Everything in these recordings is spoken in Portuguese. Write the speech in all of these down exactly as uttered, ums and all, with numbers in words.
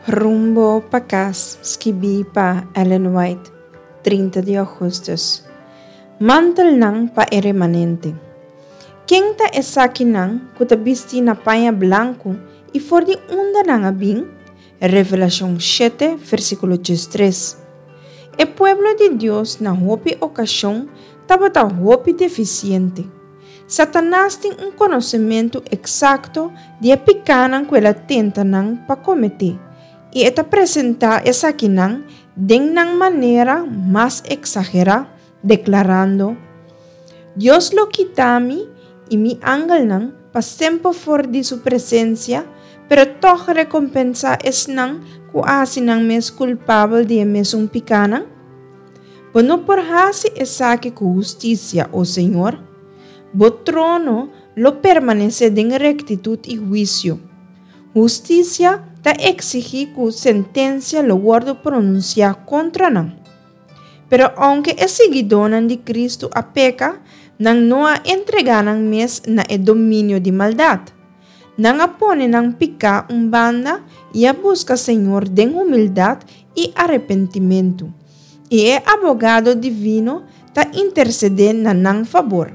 Rumbo pa casa, escrevi pa Ellen White, trinta de agosto. Mantel nang pa e remanente. Quem ta esaki nang kuta bisti na paña blanco e for de onda nang abing? Revelación siete, versículo três. E pueblo de Dios na hopi ocasión tava ta hopi deficiente. Satanás tem um conhecimento exacto de picanan quella tenta nang pa cometer. E eta apresentar essa aqui nang den nang maneira mais exagerada, declarando: Dios lo quitami e mi ángel nang pa sempre for de sua presença, pero toch recompensa es nang ku asi nang mes culpável de mes um picanan. Bono por hasi essa aqui ku justiça, o Senhor, bo trono lo permanece den rectitud e juízo. Justiça ta exige que sentencia lo guardo pronunciar contra nan. Pero aunque es seguidor de Cristo a peca, nan no a entreganan mes na el dominio de maldad. Nan a pone nan pica un banda y a busca Señor den humildad y arrepentimiento. Y el abogado divino ta intercede na nan favor.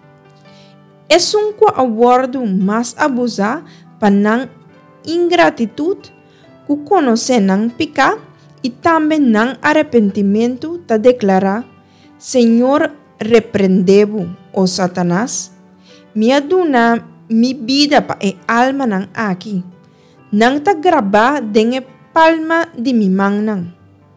Es un aguardo más abusado pa nan ingratitud, que conoce nang pica e também nang arrependimento ta declara: Senhor, repreendebo, o Satanás, me aduna mi vida pa e alma nang aqui, nang ta graba den e palma de mi mão nang.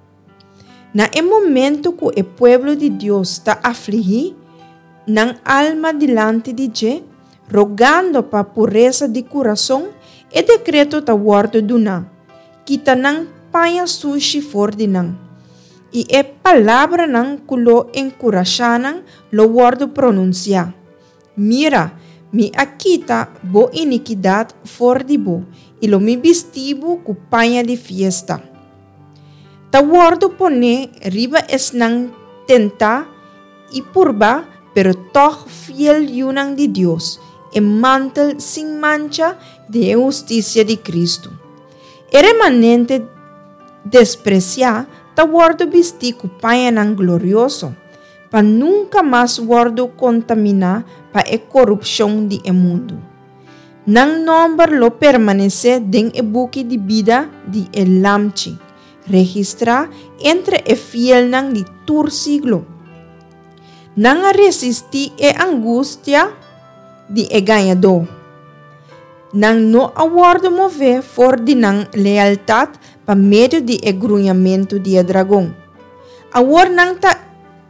Na e momento que o pueblo de Deus ta afligi, nang alma delante de Je, rogando pa pureza de coração, e decreto ta guardo duna, kita nang paia sushi for di nang. E e palavra nang kulo encorajanan lo guardo pronuncia. Mira, mi akita bo iniquidad for di bo, e lo mi vestibo ku paia de fiesta. Ta guardo pone riba es nang tenta e purba, pero toch fiel yunang di Dios, e mantel sin mancha de justicia de Cristo. E remanente despreciar, ta guardo vestir cu payanan glorioso, pa nunca mais guardo contaminar pa e corrupção de e mundo. Nang nombre lo permanece den e buque de vida de e lamchi, registra entre e fiel nang de tur siglo. Nang a resistir e angústia de e ganhador. Nang no aguardo mover for de nang lealtad pa meio de e grunhamento de e dragão. Awar nang ta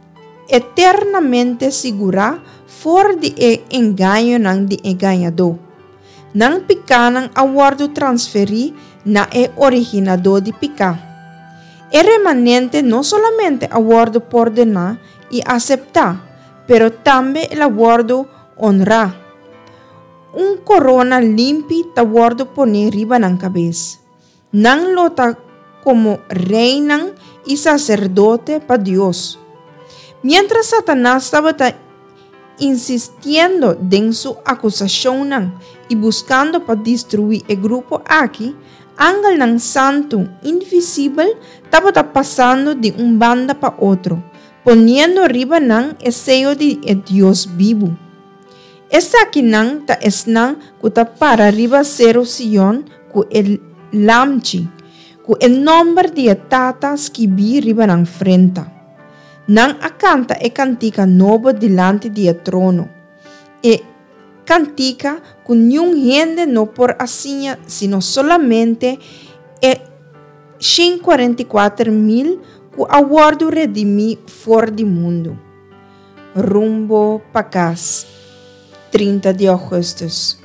eternamente segura for de e engaño nang de e ganhador. Nang pica nang aguardo transferir na e originador de pica. E remanente no solamente aguardo por ordenar e aceitar, pero também el aguardo honrar. Um corona limpi ta guardo poner riba ng cabeça. Nang lota como reinan y sacerdote pa Dios. Mientras Satanás estaba ta insistiendo en su acusación nang y buscando pa destruir el grupo aquí, ángel ng santo invisible estaba ta pasando de un banda pa otro, poniendo riba nang el sello de el Dios vivo. Essa aqui nang ta esnang kuta para riba zero Sion ku el lamchi, ku el nombre de tatas que bi riba nang frente. Nang acanta e cantica novo delante de trono. E cantica ku nenhum gente no por asinha, sino solamente e ciento cuarenta y cuatro mil ku aguardo redimi for di mundo. Rumbo pa casa. trinta de agosto.